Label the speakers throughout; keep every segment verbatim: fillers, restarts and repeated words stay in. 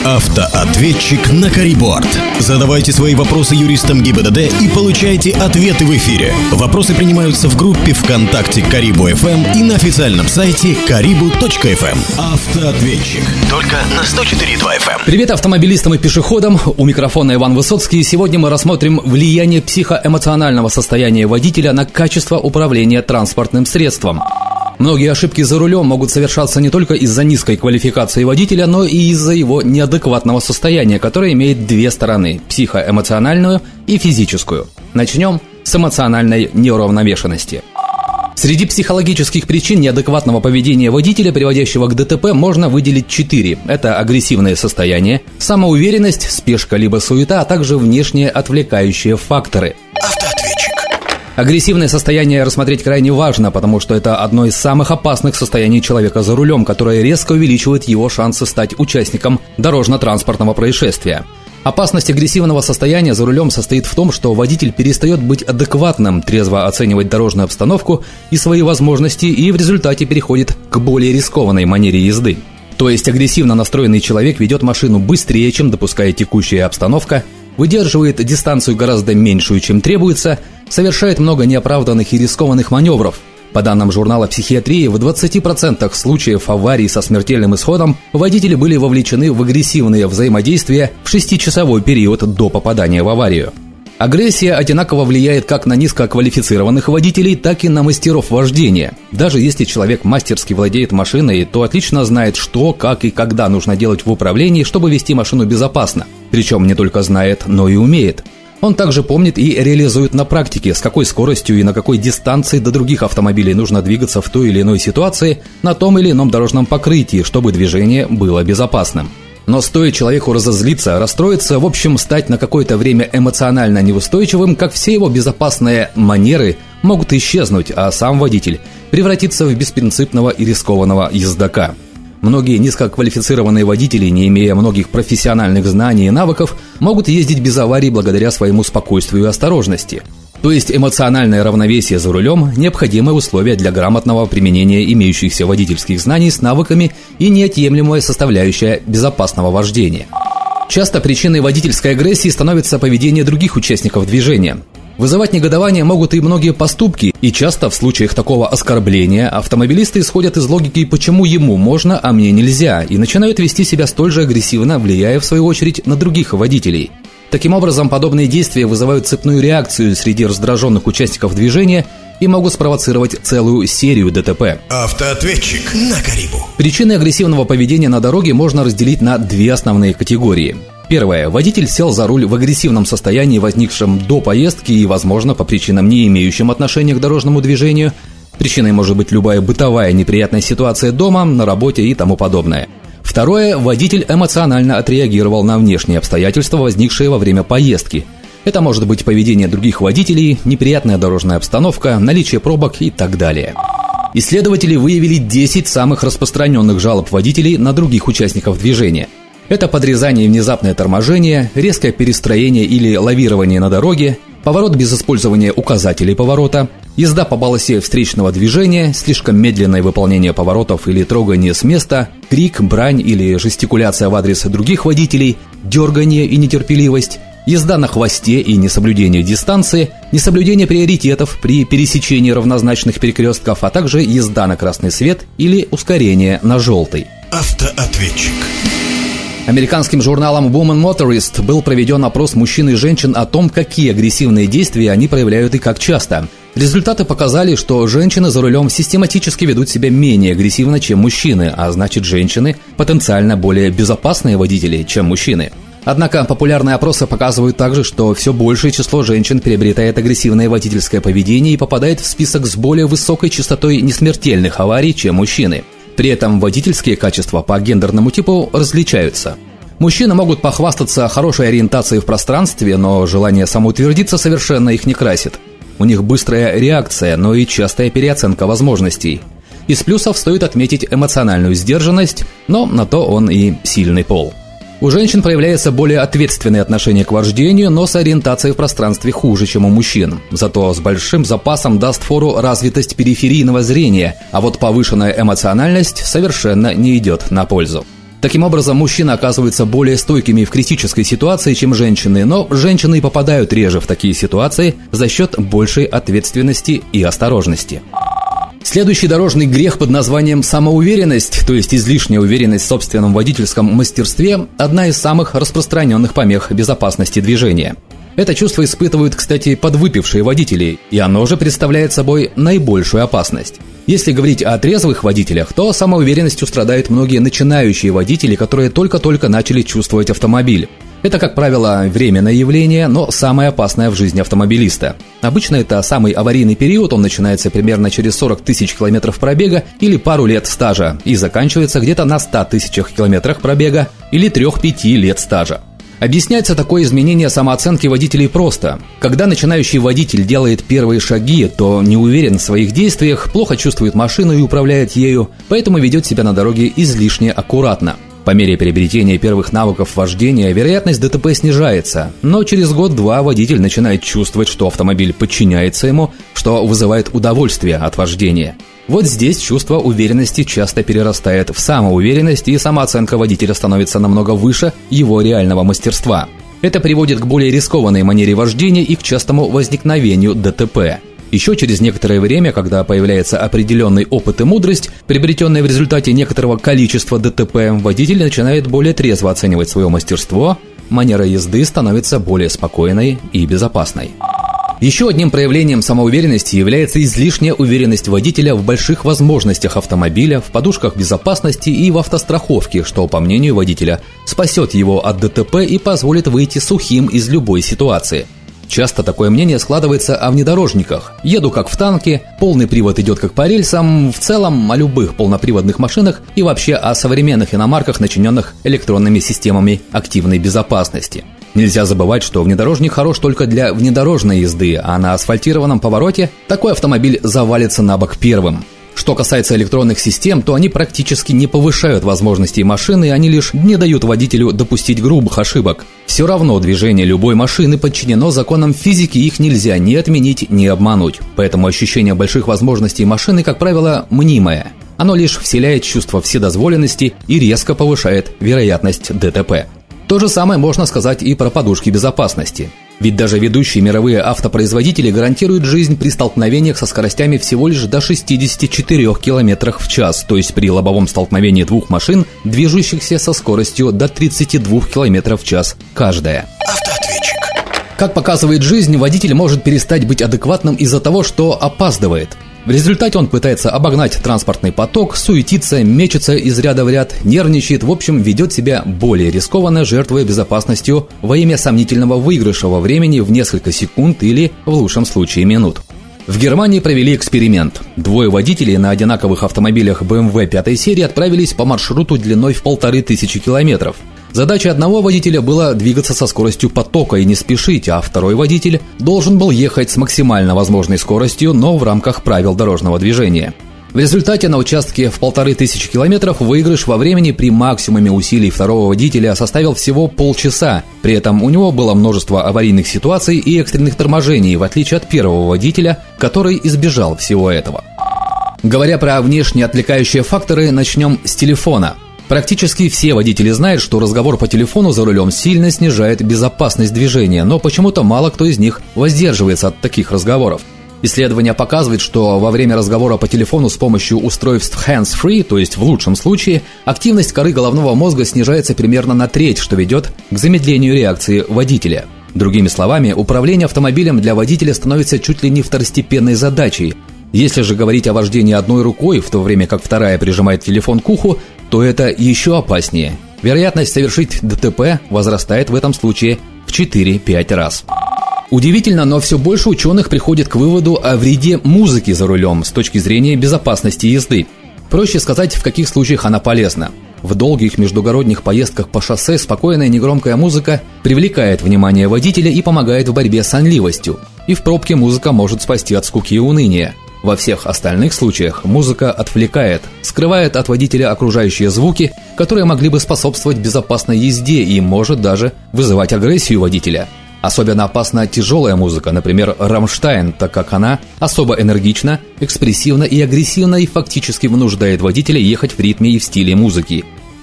Speaker 1: Автоответчик на Кариборд. Задавайте свои вопросы юристам ГИБДД и получайте ответы в эфире. Вопросы принимаются в группе ВКонтакте Карибу эф эм и на официальном сайте карибу точка эф эм. Автоответчик. Только на сто четыре и два эф эм.
Speaker 2: Привет автомобилистам и пешеходам. У микрофона Иван Высоцкий. Сегодня мы рассмотрим влияние психоэмоционального состояния водителя на качество управления транспортным средством. Многие ошибки за рулем могут совершаться не только из-за низкой квалификации водителя, но и из-за его неадекватного состояния, которое имеет две стороны – психоэмоциональную и физическую. Начнем с эмоциональной неуравновешенности. Среди психологических причин неадекватного поведения водителя, приводящего к ДТП, можно выделить четыре. Это агрессивное состояние, самоуверенность, спешка либо суета, а также внешние отвлекающие факторы.
Speaker 1: Автоответчик.
Speaker 2: Агрессивное состояние рассмотреть крайне важно, потому что это одно из самых опасных состояний человека за рулем, которое резко увеличивает его шансы стать участником дорожно-транспортного происшествия. Опасность агрессивного состояния за рулем состоит в том, что водитель перестает быть адекватным, трезво оценивать дорожную обстановку и свои возможности, и в результате переходит к более рискованной манере езды. То есть агрессивно настроенный человек ведет машину быстрее, чем допускает текущая обстановка, выдерживает дистанцию гораздо меньшую, чем требуется, совершает много неоправданных и рискованных маневров. По данным журнала «Психиатрия», в двадцати процентах случаев аварий со смертельным исходом водители были вовлечены в агрессивные взаимодействия в шестичасовой период до попадания в аварию. Агрессия одинаково влияет как на низкоквалифицированных водителей, так и на мастеров вождения. Даже если человек мастерски владеет машиной, то отлично знает, что, как и когда нужно делать в управлении, чтобы вести машину безопасно. Причем не только знает, но и умеет. Он также помнит и реализует на практике, с какой скоростью и на какой дистанции до других автомобилей нужно двигаться в той или иной ситуации на том или ином дорожном покрытии, чтобы движение было безопасным. Но стоит человеку разозлиться, расстроиться, в общем, стать на какое-то время эмоционально неустойчивым, как все его безопасные манеры могут исчезнуть, а сам водитель превратиться в беспринципного и рискованного ездока. Многие низкоквалифицированные водители, не имея многих профессиональных знаний и навыков, могут ездить без аварий благодаря своему спокойствию и осторожности. То есть эмоциональное равновесие за рулем – необходимое условие для грамотного применения имеющихся водительских знаний с навыками и неотъемлемая составляющая безопасного вождения. Часто причиной водительской агрессии становится поведение других участников движения. Вызывать негодование могут и многие поступки, и часто в случаях такого оскорбления автомобилисты исходят из логики «почему ему можно, а мне нельзя» и начинают вести себя столь же агрессивно, влияя в свою очередь на других водителей. Таким образом, подобные действия вызывают цепную реакцию среди раздраженных участников движения и могут спровоцировать целую серию ДТП.
Speaker 1: Автоответчик на Карибу.
Speaker 2: Причины агрессивного поведения на дороге можно разделить на две основные категории. Первое. Водитель сел за руль в агрессивном состоянии, возникшем до поездки и, возможно, по причинам, не имеющим отношения к дорожному движению. Причиной может быть любая бытовая неприятная ситуация дома, на работе и тому подобное. Второе. Водитель эмоционально отреагировал на внешние обстоятельства, возникшие во время поездки. Это может быть поведение других водителей, неприятная дорожная обстановка, наличие пробок и так далее. Исследователи выявили десять самых распространенных жалоб водителей на других участников движения. Это подрезание и внезапное торможение, резкое перестроение или лавирование на дороге, поворот без использования указателей поворота, езда по полосе встречного движения, слишком медленное выполнение поворотов или трогание с места, крик, брань или жестикуляция в адрес других водителей, дергание и нетерпеливость, езда на хвосте и несоблюдение дистанции, несоблюдение приоритетов при пересечении равнозначных перекрестков, а также езда на красный свет или ускорение на желтый.
Speaker 1: Автоответчик.
Speaker 2: Американским журналом Woman Motorist был проведен опрос мужчин и женщин о том, какие агрессивные действия они проявляют и как часто. Результаты показали, что женщины за рулем систематически ведут себя менее агрессивно, чем мужчины, а значит, женщины потенциально более безопасные водители, чем мужчины. Однако популярные опросы показывают также, что все большее число женщин приобретает агрессивное водительское поведение и попадает в список с более высокой частотой несмертельных аварий, чем мужчины. При этом водительские качества по гендерному типу различаются. Мужчины могут похвастаться хорошей ориентацией в пространстве, но желание самоутвердиться совершенно их не красит. У них быстрая реакция, но и частая переоценка возможностей. Из плюсов стоит отметить эмоциональную сдержанность, но на то он и сильный пол. У женщин проявляется более ответственное отношение к вождению, но с ориентацией в пространстве хуже, чем у мужчин. Зато с большим запасом даст фору развитость периферийного зрения, а вот повышенная эмоциональность совершенно не идет на пользу. Таким образом, мужчины оказываются более стойкими в критической ситуации, чем женщины, но женщины попадают реже в такие ситуации за счет большей ответственности и осторожности. Следующий дорожный грех под названием самоуверенность, то есть излишняя уверенность в собственном водительском мастерстве, одна из самых распространенных помех безопасности движения. Это чувство испытывают, кстати, подвыпившие водители, и оно же представляет собой наибольшую опасность. Если говорить о трезвых водителях, то самоуверенностью страдают многие начинающие водители, которые только-только начали чувствовать автомобиль. Это, как правило, временное явление, но самое опасное в жизни автомобилиста. Обычно это самый аварийный период, он начинается примерно через сорок тысяч километров пробега или пару лет стажа и заканчивается где-то на ста тысячах километрах пробега или трёх-пяти лет стажа. Объясняется такое изменение самооценки водителей просто. Когда начинающий водитель делает первые шаги, то не уверен в своих действиях, плохо чувствует машину и управляет ею, поэтому ведет себя на дороге излишне аккуратно. По мере приобретения первых навыков вождения вероятность ДТП снижается, но через год-два водитель начинает чувствовать, что автомобиль подчиняется ему, что вызывает удовольствие от вождения. Вот здесь чувство уверенности часто перерастает в самоуверенность, и самооценка водителя становится намного выше его реального мастерства. Это приводит к более рискованной манере вождения и к частому возникновению ДТП. Еще через некоторое время, когда появляется определенный опыт и мудрость, приобретенная в результате некоторого количества ДТП, водитель начинает более трезво оценивать свое мастерство, манера езды становится более спокойной и безопасной. Еще одним проявлением самоуверенности является излишняя уверенность водителя в больших возможностях автомобиля, в подушках безопасности и в автостраховке, что, по мнению водителя, спасет его от ДТП и позволит выйти сухим из любой ситуации. Часто такое мнение складывается о внедорожниках. Еду как в танке, полный привод идет как по рельсам, в целом о любых полноприводных машинах и вообще о современных иномарках, начиненных электронными системами активной безопасности. Нельзя забывать, что внедорожник хорош только для внедорожной езды, а на асфальтированном повороте такой автомобиль завалится на бок первым. Что касается электронных систем, то они практически не повышают возможностей машины, они лишь не дают водителю допустить грубых ошибок. Все равно движение любой машины подчинено законам физики, их нельзя ни отменить, ни обмануть. Поэтому ощущение больших возможностей машины, как правило, мнимое. Оно лишь вселяет чувство вседозволенности и резко повышает вероятность ДТП. То же самое можно сказать и про подушки безопасности. Ведь даже ведущие мировые автопроизводители гарантируют жизнь при столкновениях со скоростями всего лишь до шестидесяти четырёх километров в час, то есть при лобовом столкновении двух машин, движущихся со скоростью до тридцати двух километров в час каждая.
Speaker 1: Автоответчик.
Speaker 2: Как показывает жизнь, водитель может перестать быть адекватным из-за того, что опаздывает. В результате он пытается обогнать транспортный поток, суетится, мечется из ряда в ряд, нервничает, в общем, ведет себя более рискованно, жертвуя безопасностью во имя сомнительного выигрыша во времени в несколько секунд или, в лучшем случае, минут. В Германии провели эксперимент. Двое водителей на одинаковых автомобилях бэ эм вэ пятой серии отправились по маршруту длиной в полторы тысячи километров. Задача одного водителя была двигаться со скоростью потока и не спешить, а второй водитель должен был ехать с максимально возможной скоростью, но в рамках правил дорожного движения. В результате на участке в полторы тысячи километров выигрыш во времени при максимуме усилий второго водителя составил всего полчаса. При этом у него было множество аварийных ситуаций и экстренных торможений, в отличие от первого водителя, который избежал всего этого. Говоря про внешне отвлекающие факторы, начнем с телефона. Практически все водители знают, что разговор по телефону за рулем сильно снижает безопасность движения, но почему-то мало кто из них воздерживается от таких разговоров. Исследование показывает, что во время разговора по телефону с помощью устройств hands-free, то есть в лучшем случае, активность коры головного мозга снижается примерно на треть, что ведет к замедлению реакции водителя. Другими словами, управление автомобилем для водителя становится чуть ли не второстепенной задачей. Если же говорить о вождении одной рукой, в то время как вторая прижимает телефон к уху, то это еще опаснее. Вероятность совершить ДТП возрастает в этом случае в четыре-пять раз. Удивительно, но все больше ученых приходят к выводу о вреде музыки за рулем с точки зрения безопасности езды. Проще сказать, в каких случаях она полезна. В долгих междугородних поездках по шоссе спокойная негромкая музыка привлекает внимание водителя и помогает в борьбе с сонливостью. И в пробке музыка может спасти от скуки и уныния. Во всех остальных случаях музыка отвлекает, скрывает от водителя окружающие звуки, которые могли бы способствовать безопасной езде и может даже вызывать агрессию водителя. Особенно опасна тяжелая музыка, например, «Рамштайн», так как она особо энергична, экспрессивна и агрессивна и фактически вынуждает водителя ехать в ритме и в стиле музыки.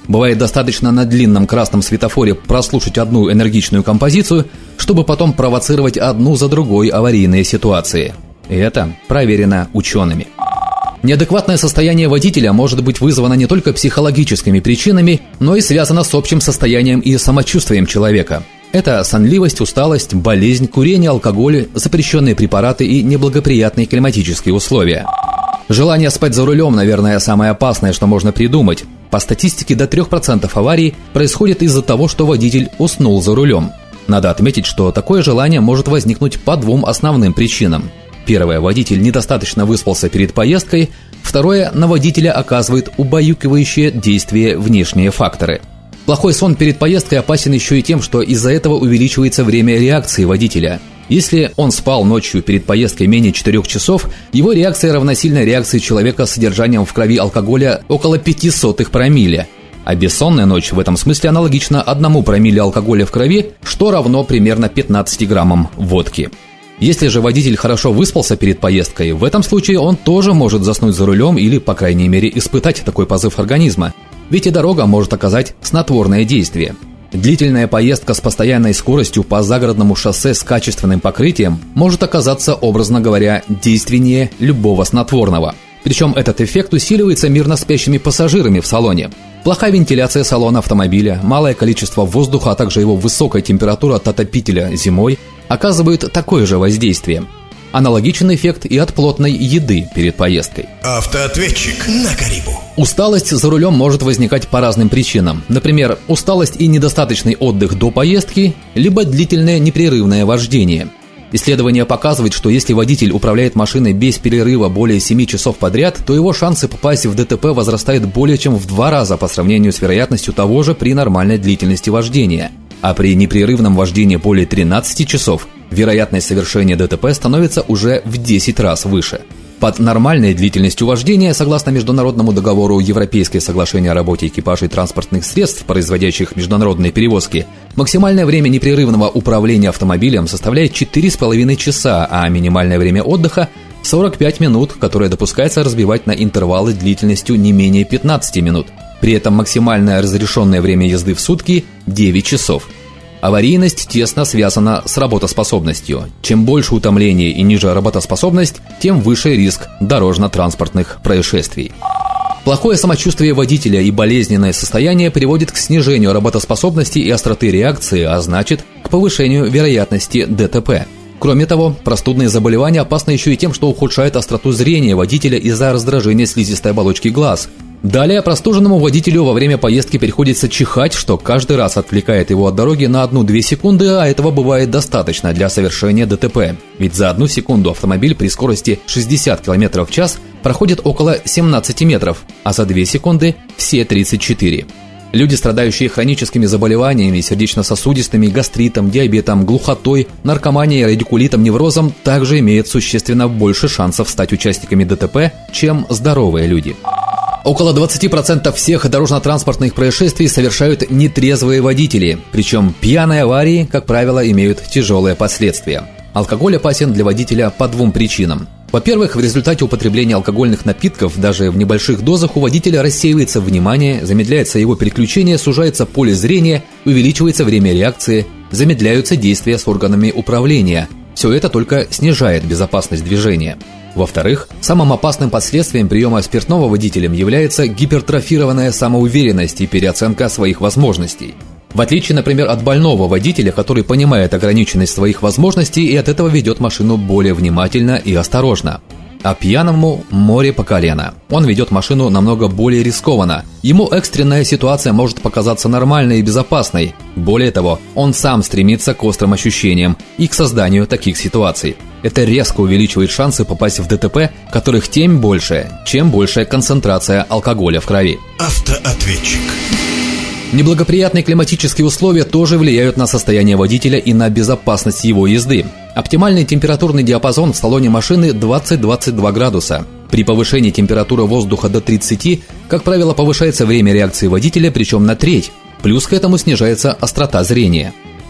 Speaker 2: Бывает достаточно на длинном красном светофоре прослушать одну энергичную композицию, чтобы потом провоцировать одну за другой аварийные ситуации. И это проверено учеными. Неадекватное состояние водителя может быть вызвано не только психологическими причинами, но и связано с общим состоянием и самочувствием человека. Это сонливость, усталость, болезнь, курение, алкоголь, запрещенные препараты и неблагоприятные климатические условия. Желание спать за рулем, наверное, самое опасное, что можно придумать. По статистике, до трех процентов аварий происходит из-за того, что водитель уснул за рулем. Надо отметить, что такое желание может возникнуть по двум основным причинам. Первое – водитель недостаточно выспался перед поездкой. Второе – на водителя оказывает убаюкивающее действие внешние факторы. Плохой сон перед поездкой опасен еще и тем, что из-за этого увеличивается время реакции водителя. Если он спал ночью перед поездкой менее четырех часов, его реакция равносильна реакции человека с содержанием в крови алкоголя около пяти сотых промилле. А бессонная ночь в этом смысле аналогична одному промилле алкоголя в крови, что равно примерно пятнадцати граммам водки. Если же водитель хорошо выспался перед поездкой, в этом случае он тоже может заснуть за рулем или, по крайней мере, испытать такой позыв организма. Ведь и дорога может оказать снотворное действие. Длительная поездка с постоянной скоростью по загородному шоссе с качественным покрытием может оказаться, образно говоря, действеннее любого снотворного. Причем этот эффект усиливается мирно спящими пассажирами в салоне. Плохая вентиляция салона автомобиля, малое количество воздуха, а также его высокая температура от отопителя зимой оказывают такое же воздействие. Аналогичный эффект и от плотной еды перед поездкой.
Speaker 1: Автоответчик на Карибу.
Speaker 2: Усталость за рулем может возникать по разным причинам. Например, усталость и недостаточный отдых до поездки, либо длительное непрерывное вождение. Исследование показывает, что если водитель управляет машиной без перерыва более семи часов подряд, то его шансы попасть в ДТП возрастают более чем в два раза по сравнению с вероятностью того же при нормальной длительности вождения. А при непрерывном вождении более тринадцати часов вероятность совершения ДТП становится уже в десять раз выше. Под нормальной длительностью вождения, согласно Международному договору Европейское соглашение о работе экипажей транспортных средств, производящих международные перевозки, максимальное время непрерывного управления автомобилем составляет четыре с половиной часа, а минимальное время отдыха – сорок пять минут, которое допускается разбивать на интервалы длительностью не менее пятнадцати минут. При этом максимальное разрешенное время езды в сутки – девять часов. Аварийность тесно связана с работоспособностью. Чем больше утомление и ниже работоспособность, тем выше риск дорожно-транспортных происшествий. Плохое самочувствие водителя и болезненное состояние приводит к снижению работоспособности и остроты реакции, а значит, к повышению вероятности ДТП. Кроме того, простудные заболевания опасны еще и тем, что ухудшают остроту зрения водителя из-за раздражения слизистой оболочки глаз. Далее простуженному водителю во время поездки приходится чихать, что каждый раз отвлекает его от дороги на одну-две секунды, а этого бывает достаточно для совершения ДТП. Ведь за одну секунду автомобиль при скорости шестьдесят километров в час проходит около семнадцати метров, а за две секунды – все тридцать четыре. Люди, страдающие хроническими заболеваниями, сердечно-сосудистыми, гастритом, диабетом, глухотой, наркоманией, радикулитом, неврозом, также имеют существенно больше шансов стать участниками ДТП, чем здоровые люди. Около двадцати процентов всех дорожно-транспортных происшествий совершают нетрезвые водители, причем пьяные аварии, как правило, имеют тяжелые последствия. Алкоголь опасен для водителя по двум причинам. Во-первых, в результате употребления алкогольных напитков даже в небольших дозах у водителя рассеивается внимание, замедляется его переключение, сужается поле зрения, увеличивается время реакции, замедляются действия с органами управления. Все это только снижает безопасность движения. Во-вторых, самым опасным последствием приема спиртного водителем является гипертрофированная самоуверенность и переоценка своих возможностей. В отличие, например, от больного водителя, который понимает ограниченность своих возможностей и от этого ведет машину более внимательно и осторожно. А пьяному море по колено. Он ведет машину намного более рискованно. Ему экстренная ситуация может показаться нормальной и безопасной. Более того, он сам стремится к острым ощущениям и к созданию таких ситуаций. Это резко увеличивает шансы попасть в ДТП, которых тем больше, чем большая концентрация алкоголя в крови.
Speaker 1: Автоответчик.
Speaker 2: Неблагоприятные климатические условия тоже влияют на состояние водителя и на безопасность его езды. Оптимальный температурный диапазон в салоне машины двадцать-двадцать два градуса. При повышении температуры воздуха до тридцати, как правило, повышается время реакции водителя, причем на треть. Плюс к этому снижается острота зрения.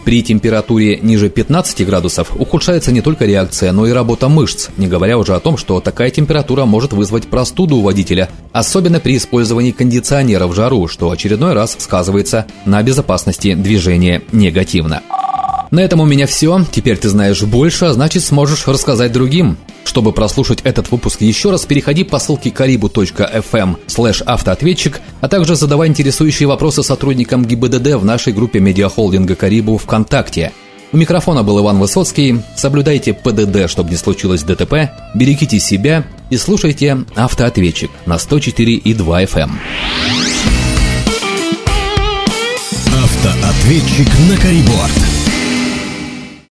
Speaker 2: При температуре ниже пятнадцати градусов ухудшается не только реакция, но и работа мышц, не говоря уже о том, что такая температура может вызвать простуду у водителя, особенно при использовании кондиционера в жару, что очередной раз сказывается на безопасности движения негативно. На этом у меня все. Теперь ты знаешь больше, а значит сможешь рассказать другим. Чтобы прослушать этот выпуск еще раз, переходи по ссылке karibu.fm слэш автоответчик, а также задавай интересующие вопросы сотрудникам ГИБДД в нашей группе медиахолдинга Карибу ВКонтакте. У микрофона был Иван Высоцкий. Соблюдайте ПДД, чтобы не случилось ДТП, берегите себя и слушайте «Автоответчик» на сто четыре и два эф эм.
Speaker 1: Автоответчик на Кариборд.